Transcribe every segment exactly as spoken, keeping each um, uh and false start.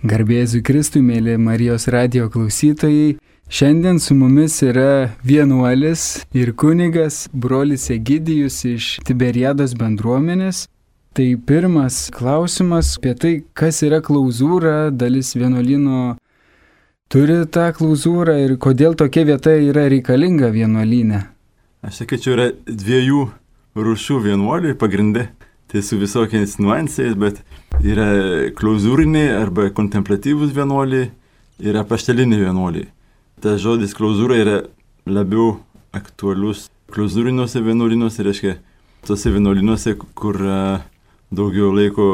Garbėsiu Kristui, mėly Marijos radijo klausytojai. Šiandien su mumis yra vienuolis ir kunigas brolis Egidijus iš Tiberiados bendruomenės. Tai pirmas klausimas apie tai, kas yra klauzūra. Dalis vienuolyno turi tą klauzūrą ir kodėl tokia vieta yra reikalinga vienuolyne. Aš sakyčiau, yra dviejų rūšių vienuoliai pagrindė. Tai su visokiais nuansais, bet yra klauzūriniai arba kontemplatyvūs vienuoliai ir apaštaliniai vienuoliai. Tas žodis klauzūra yra labiau aktualus klauzūriniuose vienuolinuose, reiškia tose vienuolinuose, kur daugiau laiko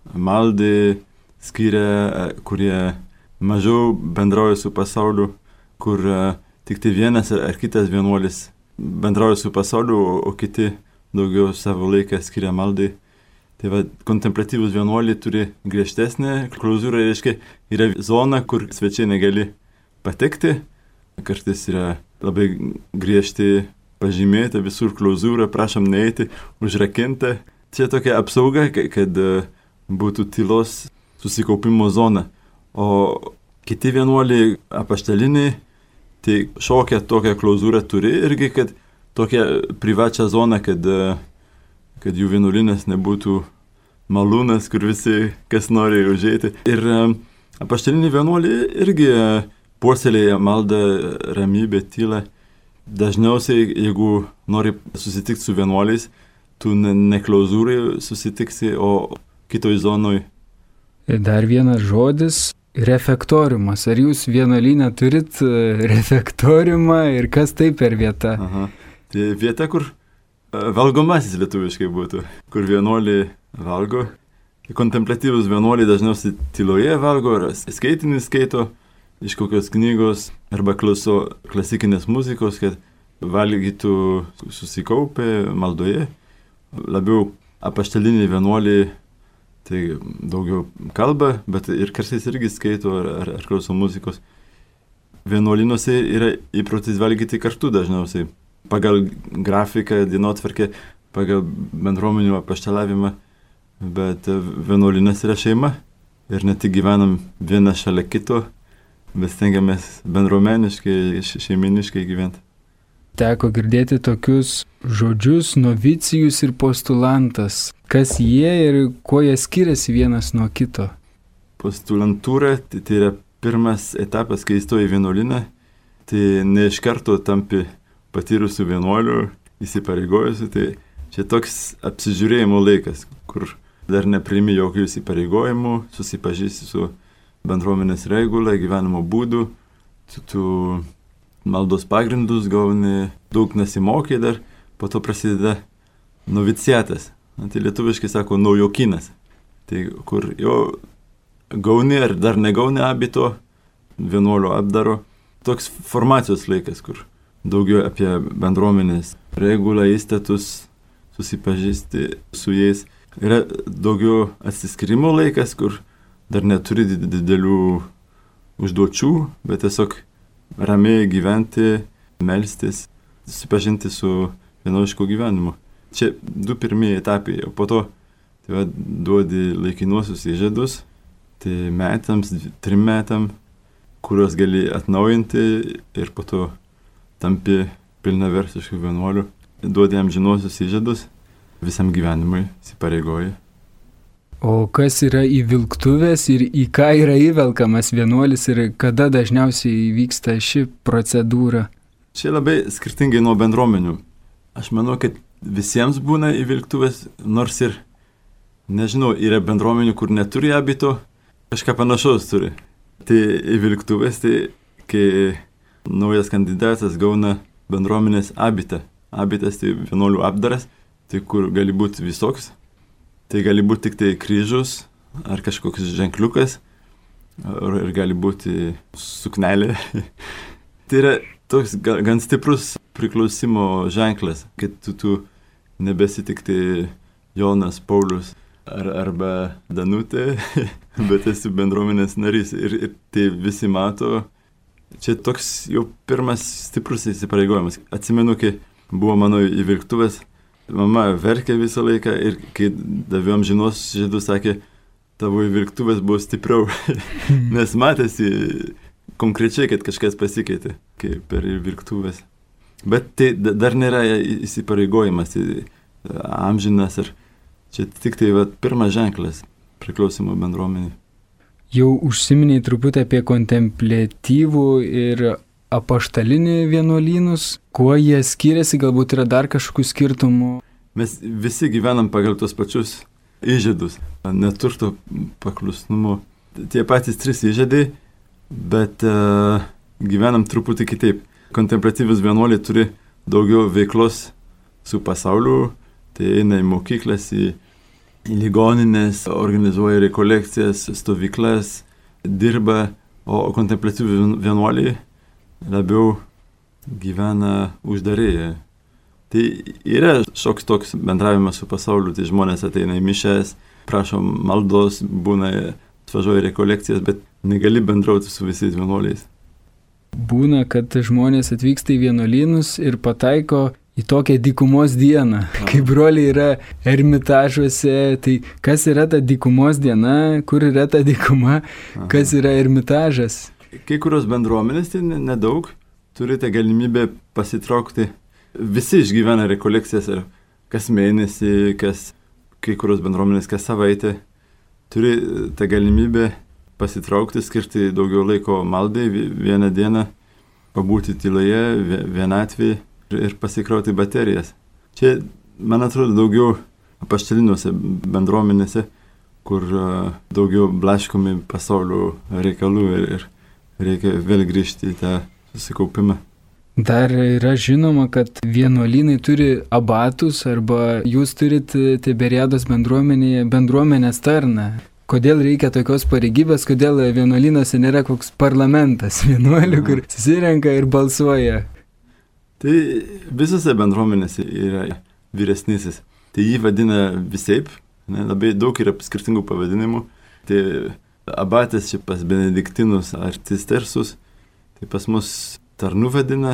maldai skiria, kurie mažiau bendrauja su pasauliu, kur tik tai vienas ar kitas vienuolis bendrauja su pasauliu, o kiti daugiau savo laiką skiria maldai. Tai va, kontemplatyvūs vienuoliai turi griežtesnę klauzūrą, reiškia, yra zona, kur svečiai negali patekti. Kartais yra labai griežti pažymėta visur klauzūra, prašom neiti, užrakinta. Čia tokia apsauga, kad būtų tylos susikaupimo zona. O kiti vienuoliai apaštaliniai, tai šokia tokią klauzūrą turi irgi, kad tokią privačią zoną, kad, kad jų vienuolynas nebūtų malūnas, kur visi, kas nori užeiti. Ir apaštaliniai vienuoliai irgi puoselėja maldą, ramybę, tylą. Dažniausiai, jeigu nori susitikti su vienuoliais, tu ne, ne klauzūrai susitiksi, o kitoj zonoj. Dar vienas žodis. Refektoriumas. Ar jūs vienuolyne turit refektoriumą ir kas tai per vieta? Aha. Tai vieta, kur valgomasis lietuviškai būtų, kur vienuoliai valgo. Kontemplatyvūs vienuoliai dažniausiai tyloje valgo, ar skaitinį skaito iš kokios knygos, arba klauso klasikinės muzikos, kad valgytų susikaupę maldoje. Labiau apaštaliniai vienuoliai tai daugiau kalba, bet ir kartais irgi skaito ar, ar, ar klauso muzikos. Vienuolinuose yra įprotis valgyti kartu dažniausiai. Pagal grafiką, dienotvarkę, pagal bendruomenių apaštalavimą, bet vienuolinas yra šeima ir ne tik gyvenam vienas šalia kito, bet stengiamės bendruomeniškai, šeiminiškai gyventi. Teko girdėti tokius žodžius novicijus ir postulantas. Kas jie ir kuo jie skiriasi vienas nuo kito? Postulantūra tai, tai yra pirmas etapas, kai įstoji į vienuolyną. Tai ne iš karto tampi patyrusių vienuolių, įsipareigojusių. Tai čia toks apsižiūrėjimo laikas, kur dar nepriimi jokių įsipareigojimų, susipažįsti su bendruomenės regula, gyvenimo būdu. Tu, tu maldos pagrindus gauni, daug nesimokė dar, po to prasideda noviciatas. Tai lietuviškai sako naujokynas. Tai kur jo gauni ar dar negauni abito, vienuolio apdaro. Toks formacijos laikas, kur daugiau apie bendruomenės regulą, įstatus, susipažįsti su jais. Yra daugiau atsiskyrimo laikas, kur dar neturi didelių užduočių, bet tiesiog ramiai gyventi, melstis, susipažinti su vienuolišku gyvenimu. Čia du pirmieji etapai, o po to tai va, duodi laikinuosius įžadus, tai metams, trim metam, kuriuos gali atnaujinti ir po to tampi pilnaversišku vienuoliu. Duodi amžinuosius įžadus, visam gyvenimui įsipareigoji. O kas yra įvilktuvės ir į ką yra įvelkamas vienuolis ir kada dažniausiai vyksta ši procedūra? Čia labai skirtingai nuo bendruomenių. Aš manau, kad visiems būna įvilktuvės, nors ir, nežinau, yra bendruomenių, kur neturi abito, kažką panašaus turi. Tai įvilktuvės, tai kai naujas kandidatas gauna bendruomenės abitą. Abitas tai vienuolių apdaras, tai kur gali būti visoks. Tai gali būti tik tai kryžius ar kažkoks ženkliukas, ar gali būti suknelė. Tai yra toks gan stiprus priklausimo ženklas, kad tu, tu nebesi tik tai Jonas, Paulius ar, arba Danutė, bet esi bendruomenės narys. Ir, ir tai visi mato. Čia toks jau pirmas stiprus įsipareigojimas. Atsimenu, kai buvo mano įvilktuvės, mama verkė visą laiką ir kai daviau amžinos žydus, sakė, tavo įvilktuvės buvo stipriau, nes matėsi konkrečiai, kad kažkas pasikeitė kaip per įvilktuvės. Bet tai dar nėra įsipareigojimas, amžinas ir čia tik tai va, pirmas ženklas priklausimo bendruomeniai. Jau užsiminiai truputį apie kontempliatyvų ir apaštalinį vienuolynus. Kuo jie skiriasi, galbūt yra dar kažkokių skirtumų? Mes visi gyvenam pagal tos pačius įžadus, neturto paklusnumo. Tie patys trys įžadai, bet uh, gyvenam truputį kitaip. Kontempliatyvus vienuoliai turi daugiau veiklos su pasauliu, tai eina į mokyklas, į į ligoninės, organizuoja rekolekcijas, stovyklas, dirba, o kontempliatyvūs vienuoliai labiau gyvena uždarėje. Tai yra šoks toks bendravimas su pasauliu, tai žmonės ateina į mišes, prašo maldos, būna, atvažiuoja rekolekcijas, bet negali bendrauti su visais vienuoliais. Būna, kad žmonės atvyksta į vienuolynus ir pataiko į tokią dykumos dieną, kai broliai yra ermitažuose. Tai kas yra ta dykumos diena, kur yra ta dykuma, kas yra ermitažas? Kai kurios bendruomenės, tai nedaug, turite galimybę pasitraukti. Visi išgyvena rekolekcijas ir kas mėnesį, kas, kai kurios bendruomenės kas savaitę. Turi tą galimybę pasitraukti, skirti daugiau laiko maldai vieną dieną, pabūti tyloje, vienatvėje ir pasikrauti baterijas. Čia, man atrodo, daugiau apaštaliniuose bendruomenėse, kur daugiau blaškomi pasaulio reikalų ir, ir reikia vėl grįžti į tą susikaupimą. Dar yra žinoma, kad vienuolynai turi abatus arba jūs turit Tiberiados bendruomenėje bendruomenės tarną. Kodėl reikia tokios pareigybės, kodėl vienuolynuose nėra koks parlamentas vienuolių, kur susirenka ir balsuoja? Tai visose bendruomenėse yra vyresnysis. Tai jį vadina visaip, ne, labai daug yra skirtingų pavadinimų. Tai abatės čia pas benediktinus ar cistersus, tai pas mus tarnu vadina,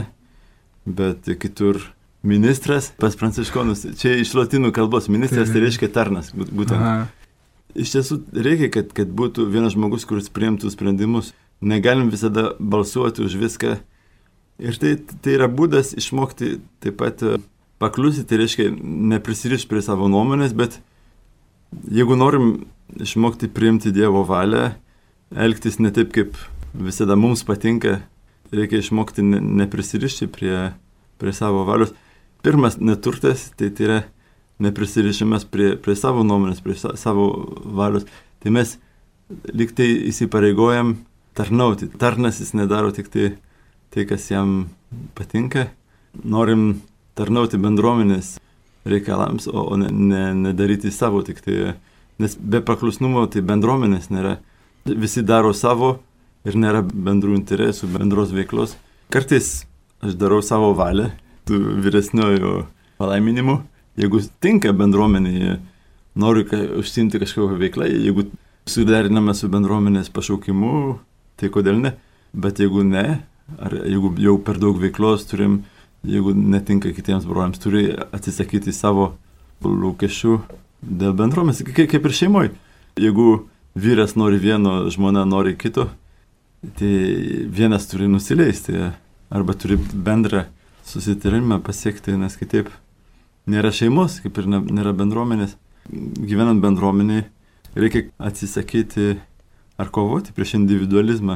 bet kitur ministras, pas pranciškonus, čia iš lotynų kalbos ministras, tai reiškia tarnas būtent. Aha. Iš tiesų reikia, kad, kad būtų vienas žmogus, kuris priimtų sprendimus. Negalim visada balsuoti už viską. Ir tai, tai yra būdas išmokti taip pat paklusti, tai reiškia neprisirišti prie savo nuomonės, bet jeigu norim išmokti priimti Dievo valią, elgtis ne taip, kaip visada mums patinka, reikia išmokti ne, neprisirišti prie, prie savo valios. Pirmas neturtas, tai, tai yra neprisirišimas prie, prie savo nuomonės, prie sa, savo valios. Tai mes lyg tai įsipareigojam tarnauti. Tarnas jis nedaro tik tai tai, kas jam patinka. Norim tarnauti bendruomenės reikalams, o, o ne, ne, nedaryti savo tik tai. Nes be paklusnumo tai bendruomenės nėra. Visi daro savo ir nėra bendrų interesų, bendros veiklos. Kartais aš darau savo valią, tų vyresniojo palaiminimu. Jeigu tinka bendruomenėje, noriu ka, užsiimti kažkokią veiklą, jeigu suderiname su bendruomenės pašaukimu, tai kodėl ne? Bet jeigu ne, ar jeigu jau per daug veiklos turim, jeigu netinka kitiems broliams, turi atsisakyti savo lūkesčių dėl bendruomenės, kaip ir šeimoje. Jeigu vyras nori vieno, žmona nori kito, tai vienas turi nusileisti, arba turi bendrą susitarimą pasiekti, nes kitaip nėra šeimos, kaip ir nėra bendruomenės. Gyvenant bendruomeniai reikia atsisakyti ar kovoti prieš individualizmą.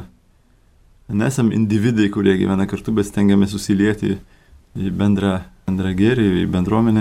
Nesam individai, kurie gyvena kartu, bet stengiamės susilieti į bendrą, bendrą gėrį, į bendruomenę.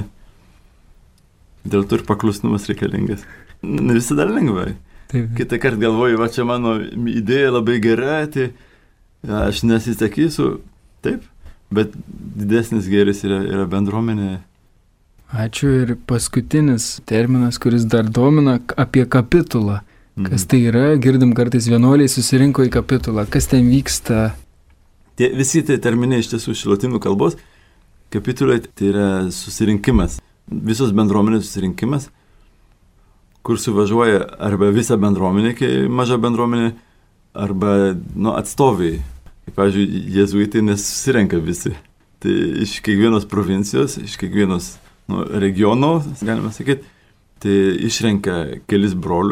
Dėl to ir paklusnumas reikalingas. Ne visada lengvai. Taip. Kitą kartą galvoju, va čia mano idėja labai gera, tai aš nesisakysiu. Taip, bet didesnis gėris yra, yra bendruomenė. Ačiū. Ir paskutinis terminas, kuris dar domina, apie kapitulą. Mhm. Kas tai yra? Girdim kartais vienuoliai susirinko į kapitulą. Kas ten vyksta? Tie, visi tie terminai iš tiesų iš lotynų kalbos. Kapitulai tai yra susirinkimas. Visos bendruomenės susirinkimas, kur suvažiuoja arba visa bendruomenė, kai maža bendruomenė, arba nu, atstoviai. Kaip, pavyzdžiui, jėzuitai nesusirenka visi. Tai iš kiekvienos provincijos, iš kiekvienos nu, regiono, galima sakyti, tai išrenka kelis brolius,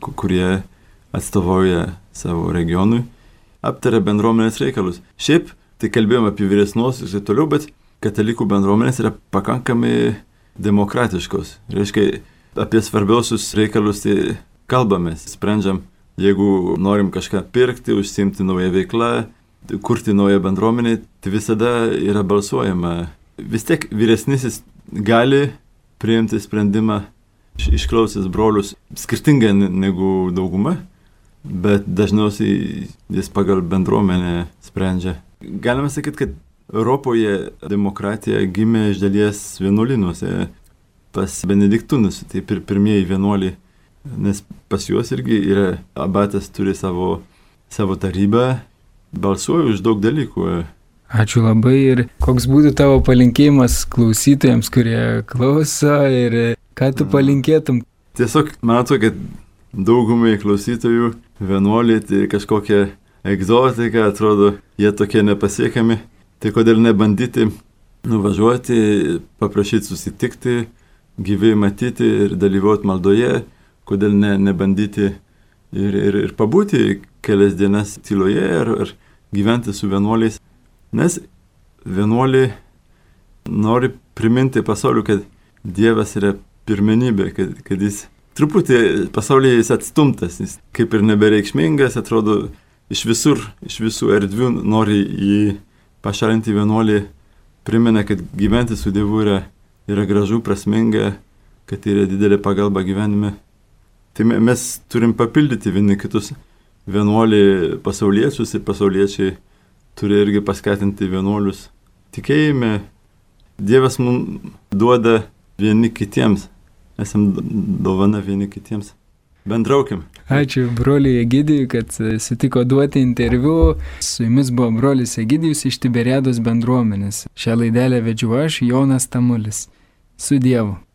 kurie atstovauja savo regionui, aptaria bendruomenės reikalus. Šiaip, tai kalbėjome apie vyresnosius ir toliau, bet katalikų bendruomenės yra pakankamai demokratiškos. Reiškia, apie svarbiausius reikalus tai kalbamės, sprendžiam, jeigu norim kažką pirkti, užsiimti naują veiklą, kurti naują bendruomenę, tai visada yra balsuojama. Vis tiek vyresnysis gali priimti sprendimą, išklausęs brolius, skirtingai negu dauguma, bet dažniausiai jis pagal bendruomenę sprendžia. Galima sakyti, kad Europoje demokratija gimė iš dalies vienuolynuose pas benediktunus, tai pir, pirmieji vienuoliai, nes pas juos irgi yra, abatas turi savo, savo tarybą, balsuoja už daug dalykų. Ačiū labai ir koks būtų tavo palinkėjimas klausytojams, kurie klauso ir ką tu palinkėtum? Tiesiog man atrodo, kad daugumai klausytojų vienuoliai tai kažkokia egzotika, atrodo, jie tokie nepasiekiami. Tai kodėl nebandyti nuvažiuoti, paprašyti susitikti, gyvai matyti ir dalyvauti maldoje, kodėl ne, nebandyti ir, ir, ir pabūti kelias dienas tyloje ir, ir gyventi su vienuoliais. Nes vienuoliai nori priminti pasauliu, kad Dievas yra pirmenybė, kad, kad jis truputį pasaulyje jis atstumtas, jis kaip ir nebereikšmingas, atrodo iš visur, iš visų erdvių nori jį pašalinti. Vienuoliai primena, kad gyventi su Dievu yra, yra gražu, prasminga, kad yra didelė pagalba gyvenime. Tai mes turim papildyti vieni kitus. Vienuoliai pasauliečius ir pasauliečiai turi irgi paskatinti vienuolius. Tikėjime Dievas mums duoda vieni kitiems. Esam dovana vieni kitiems. Bendraukim. Ačiū broliui Egidijui, kad sutiko duoti interviu. Su jumis buvo brolis Egidijus iš Tiberiados bendruomenės. Šią laidelę vedžiu aš, Jonas Tamulis. Su Dievu.